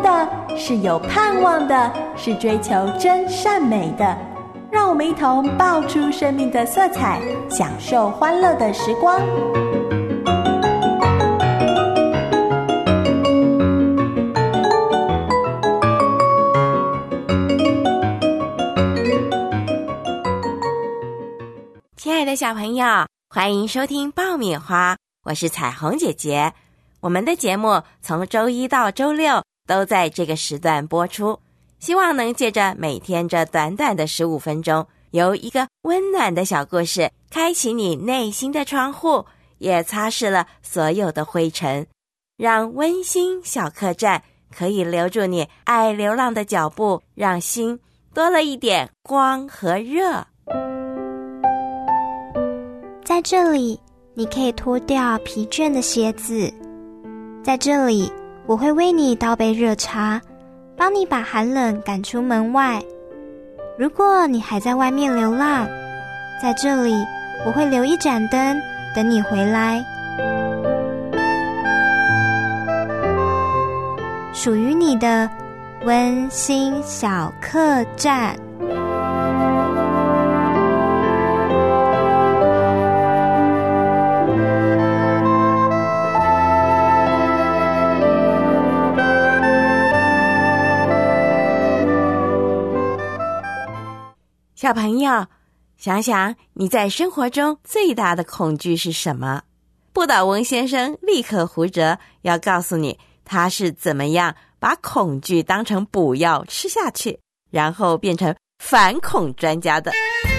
的，是有盼望的，是追求真善美的。让我们一同爆出生命的色彩，享受欢乐的时光。 亲爱的小朋友，欢迎收听爆米花，我是彩虹姐姐。我们的节目从周一到周六都在这个时段播出，希望能借着每天这短短的15分钟，由一个温暖的小故事开启你内心的窗户，也擦拭了所有的灰尘，让温馨小客栈可以留住你爱流浪的脚步，让心多了一点光和热。 在这里，你可以脱掉疲倦的鞋子。在这里，我会为你倒杯热茶，帮你把寒冷赶出门外。如果你还在外面流浪，在这里，我会留一盏灯，等你回来。属于你的温馨小客栈。 小朋友，想想你在生活中最大的恐惧是什么？不倒翁先生立刻胡哲要告诉你，他是怎么样把恐惧当成补药吃下去，然后变成反恐专家的。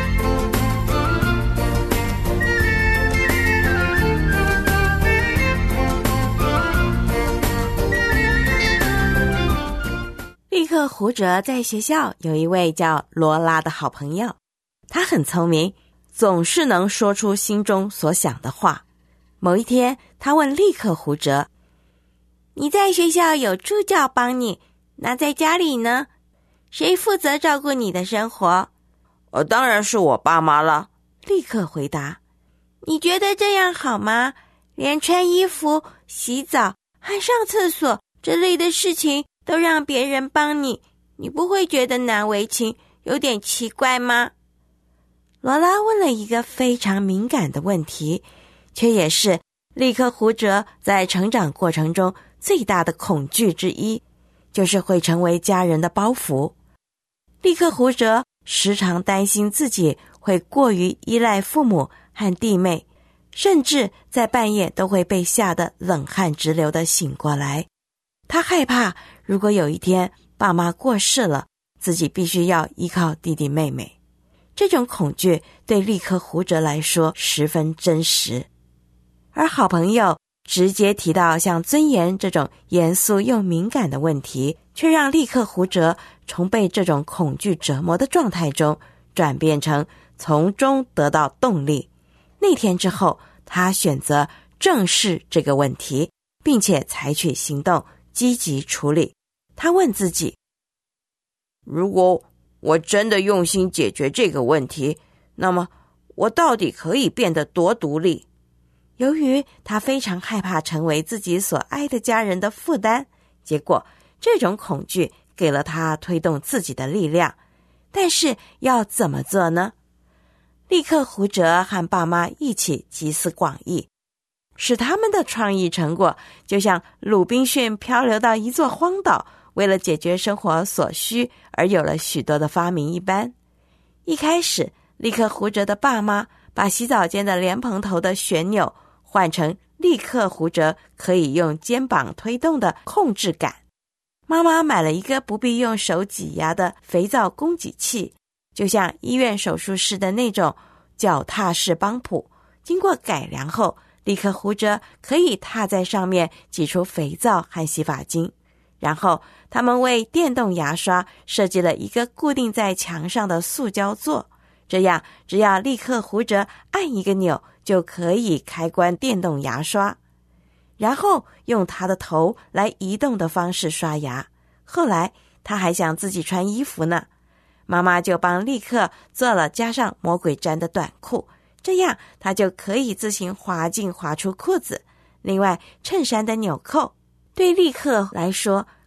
立刻胡哲在学校有一位叫罗拉的好朋友，他很聪明，总是能说出心中所想的话。某一天，他问立刻胡哲：你在学校有助教帮你，那在家里呢？谁负责照顾你的生活？ 当然是我爸妈了。 立刻回答。你觉得这样好吗？连穿衣服、洗澡和上厕所这类的事情都让别人帮你，你不会觉得难为情，有点奇怪吗？罗拉问了一个非常敏感的问题，却也是立刻胡哲在成长过程中最大的恐惧之一，就是会成为家人的包袱。立刻胡哲时常担心自己会过于依赖父母和弟妹，甚至在半夜都会被吓得冷汗直流地醒过来。他害怕如果有一天爸妈过世了，自己必须要依靠弟弟妹妹。这种恐惧对立刻胡哲来说十分真实。而好朋友直接提到像尊严这种严肃又敏感的问题，却让立刻胡哲从被这种恐惧折磨的状态中转变成从中得到动力。那天之后，他选择正视这个问题，并且采取行动，积极处理。他问自己， 如果我真的用心解决这个问题，那么我到底可以变得多独立？ 由于他非常害怕成为自己所爱的家人的负担，结果这种恐惧给了他推动自己的力量。但是要怎么做呢？立刻胡哲和爸妈一起集思广益，使他们的创意成果就像鲁滨逊漂流到一座荒岛，为了解决生活所需而有了许多的发明一般。一开始，立刻胡哲的爸妈把洗澡间的莲蓬头的旋钮换成立刻胡哲可以用肩膀推动的控制杆。妈妈买了一个不必用手挤压的肥皂供给器，就像医院手术室的那种脚踏式帮浦。经过改良后，立刻胡哲可以踏在上面挤出肥皂和洗发精。然后他们为电动牙刷设计了一个固定在墙上的塑胶座，这样只要立刻胡哲按一个钮，就可以开关电动牙刷，然后用他的头来移动的方式刷牙。后来他还想自己穿衣服呢，妈妈就帮立刻做了加上魔鬼毡的短裤，这样他就可以自行滑进滑出裤子。另外衬衫的纽扣对立刻来说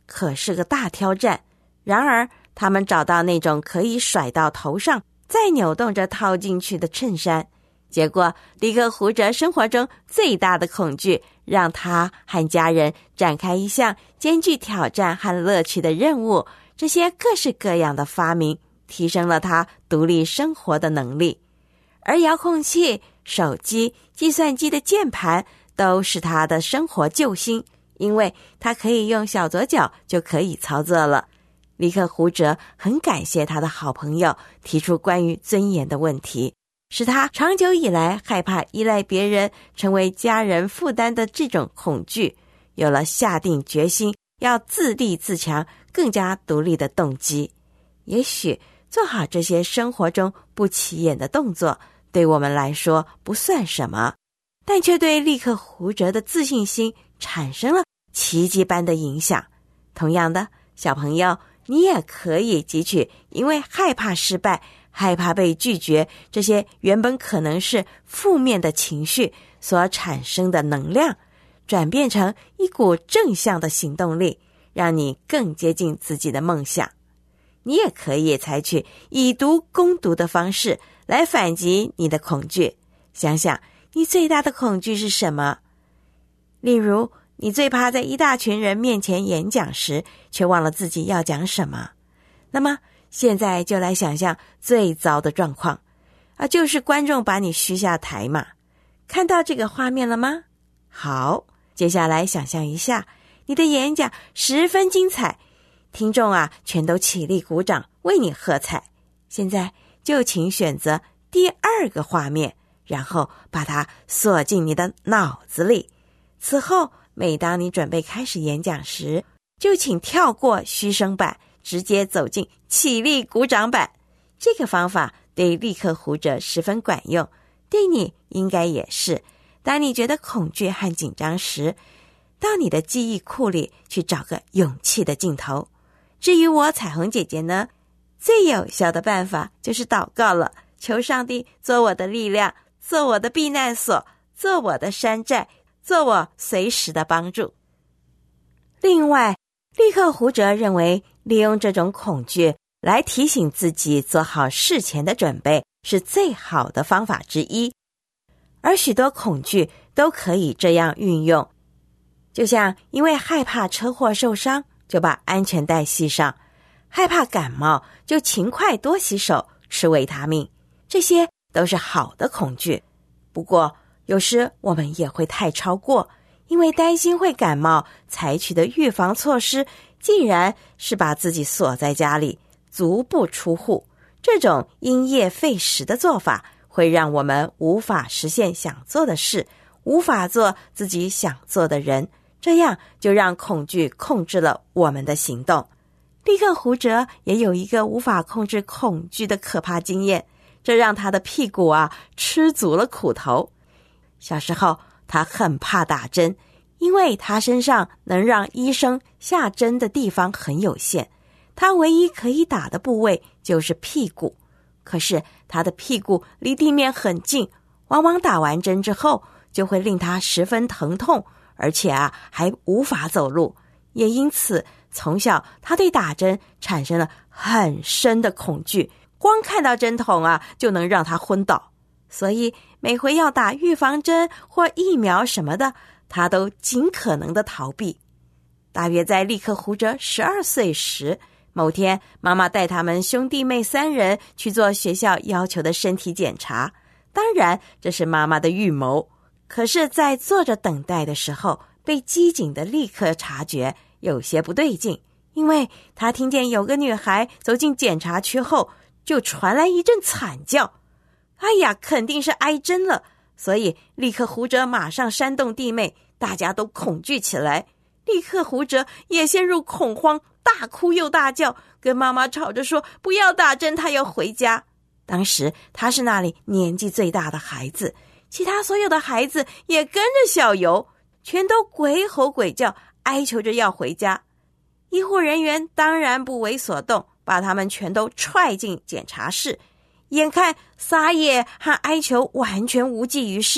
可是个大挑战。然而他们找到那种可以甩到头上再扭动着套进去的衬衫，结果利克胡哲生活中最大的恐惧让他和家人展开一项兼具挑战和乐趣的任务。这些各式各样的发明提升了他独立生活的能力，而遥控器、手机、计算机的键盘都是他的生活救星，因为他可以用小左脚就可以操作了。利克胡哲很感谢他的好朋友提出关于尊严的问题，使他长久以来害怕依赖别人成为家人负担的这种恐惧有了下定决心要自立自强、更加独立的动机。也许做好这些生活中不起眼的动作对我们来说不算什么，但却对利克胡哲的自信心产生了奇迹般的影响。同样的，小朋友，你也可以汲取因为害怕失败、害怕被拒绝这些原本可能是负面的情绪所产生的能量，转变成一股正向的行动力，让你更接近自己的梦想。你也可以采取以毒攻毒的方式来反击你的恐惧。想想你最大的恐惧是什么？例如，你最怕在一大群人面前演讲时却忘了自己要讲什么。那么现在就来想象最糟的状况，就是观众把你嘘下台嘛。看到这个画面了吗？好，接下来想象一下，你的演讲十分精彩，听众全都起立鼓掌为你喝彩。现在就请选择第二个画面，然后把它锁进你的脑子里。此后每当你准备开始演讲时，就请跳过嘘声版，直接走进起立鼓掌版。这个方法对利克胡哲十分管用，对你应该也是。当你觉得恐惧和紧张时，到你的记忆库里去找个勇气的镜头。至于我彩虹姐姐呢，最有效的办法就是祷告了，求上帝做我的力量，做我的避难所，做我的山寨，做我随时的帮助。另外，利克胡哲认为利用这种恐惧来提醒自己做好事前的准备是最好的方法之一，而许多恐惧都可以这样运用。就像因为害怕车祸受伤就把安全带系上，害怕感冒就勤快多洗手、吃维他命，这些都是好的恐惧。不过有时我们也会太超过，因为担心会感冒，采取的预防措施竟然是把自己锁在家里，足不出户。这种因噎废食的做法会让我们无法实现想做的事，无法做自己想做的人，这样就让恐惧控制了我们的行动。利克胡哲也有一个无法控制恐惧的可怕经验，这让他的屁股吃足了苦头。小时候他很怕打针，因为他身上能让医生下针的地方很有限，他唯一可以打的部位就是屁股。可是他的屁股离地面很近，往往打完针之后就会令他十分疼痛，而且还无法走路。也因此从小他对打针产生了很深的恐惧，光看到针筒就能让他昏倒。所以每回要打预防针或疫苗什么的，他都尽可能的逃避。大约在利克胡哲12岁时，某天妈妈带他们兄弟妹3人去做学校要求的身体检查，当然这是妈妈的预谋。可是在坐着等待的时候，被机警的立刻察觉有些不对劲，因为他听见有个女孩走进检查区后就传来一阵惨叫。哎呀，肯定是挨针了，所以利克胡哲马上煽动弟妹，大家都恐惧起来。利克胡哲也陷入恐慌，大哭又大叫，跟妈妈吵着说不要打针，他要回家。当时他是那里年纪最大的孩子，其他所有的孩子也跟着小游，全都鬼吼鬼叫，哀求着要回家。医护人员当然不为所动，把他们全都踹进检查室。眼看撒野和哀求完全无济于事，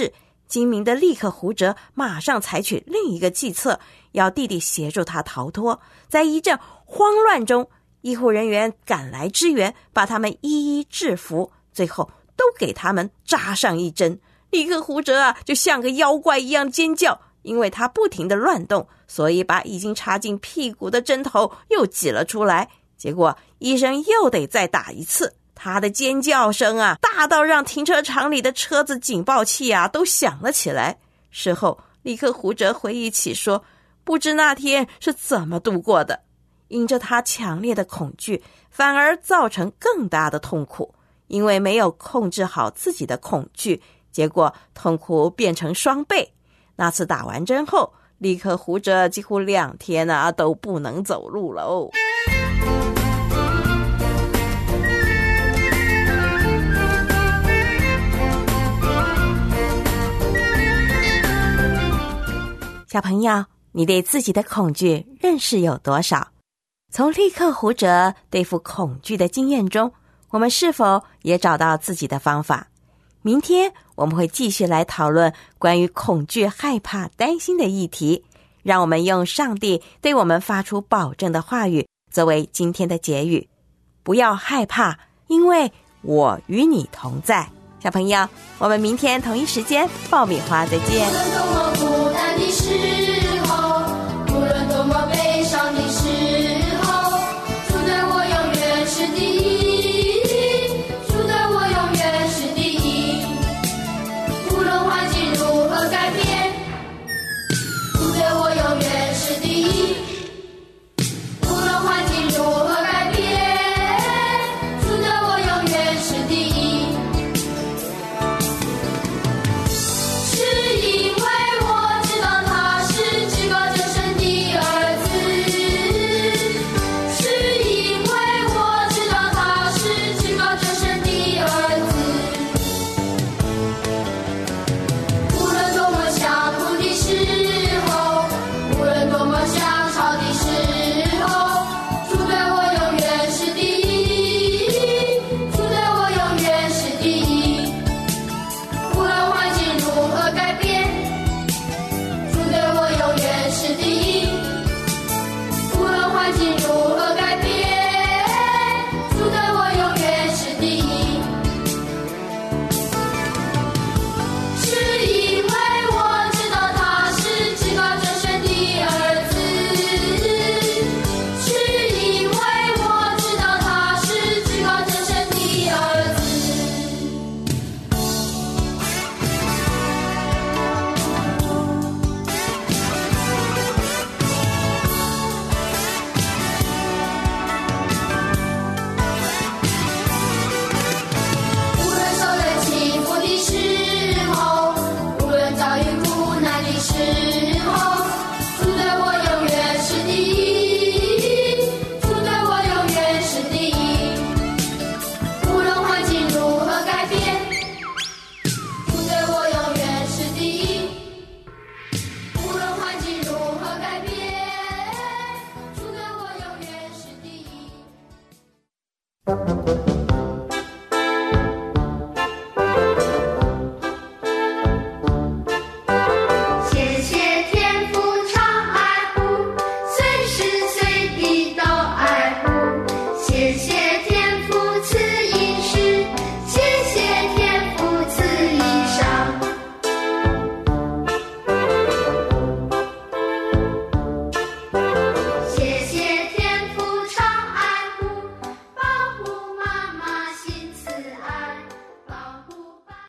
精明的立刻胡哲马上采取另一个计策，要弟弟协助他逃脱。在一阵慌乱中，医护人员赶来支援，把他们一一制服，最后都给他们扎上一针。立刻胡哲就像个妖怪一样尖叫，因为他不停地乱动，所以把已经插进屁股的针头又挤了出来。结果医生又得再打一次，他的尖叫声大到让停车场里的车子警报器都响了起来。事后立刻胡哲回忆起说，不知那天是怎么度过的，因着他强烈的恐惧，反而造成更大的痛苦，因为没有控制好自己的恐惧，结果痛苦变成双倍。那次打完针后，立刻胡哲几乎2天都不能走路了哦。小朋友，你对自己的恐惧认识有多少？从立刻胡哲对付恐惧的经验中，我们是否也找到自己的方法？明天我们会继续来讨论关于恐惧、害怕、担心的议题。让我们用上帝对我们发出保证的话语作为今天的结语：不要害怕，因为我与你同在。小朋友，我们明天同一时间爆米花再见。